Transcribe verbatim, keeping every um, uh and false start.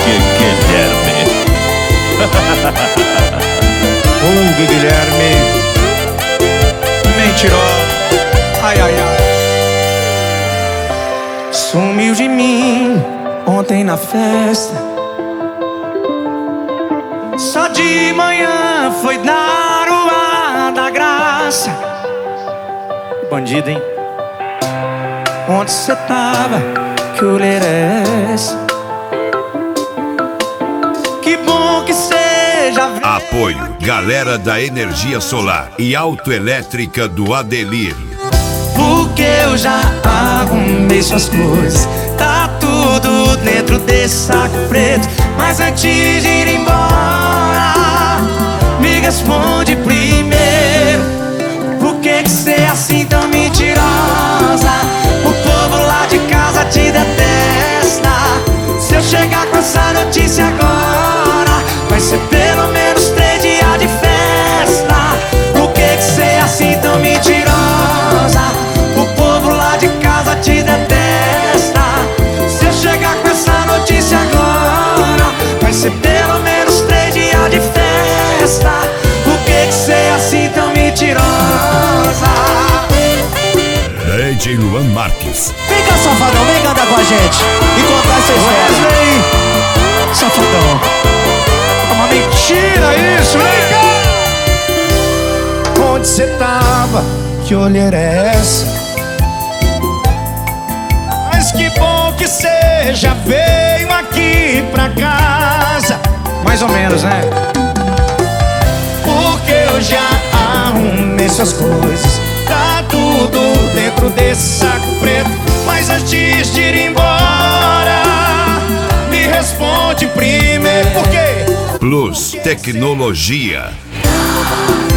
Guilherme. Hugo Guilherme. Mentiroso. Ai, ai, ai. Sumiu de mim ontem na festa. Só de manhã foi dar o ar da graça. Bandido, hein? Onde cê tava? Que olheira é essa? Que bom que seja. Apoio Galera da Energia Solar e Autoelétrica do Adelir. Porque eu já arrumei suas coisas, tá tudo dentro desse saco preto. Mas antes de ir embora, me responde primeiro: por que que cê é assim tão mentirosa? O povo lá de casa te detesta. Se eu chegar com essa notícia agora, vai ser pelo menos três dias de festa. Por que que cê é assim tão mentirosa? O povo lá de casa te detesta. Se eu chegar com essa notícia agora, vai ser pelo menos três dias de festa. Por que que cê é assim tão mentirosa? D J Luan Marques. Vem cá, safadão, vem cantar com a gente e contar essa história. Wesley, safadão. É uma mentira isso, vem cá. Onde cê tava? Que olheira é essa? Mas que bom que cê já veio aqui pra casa. Mais ou menos, né? Porque eu já arrumei suas coisas, tá tudo dentro desse saco preto. Mas antes de ir embora, me responde primeiro: por quê? Plus Tecnologia.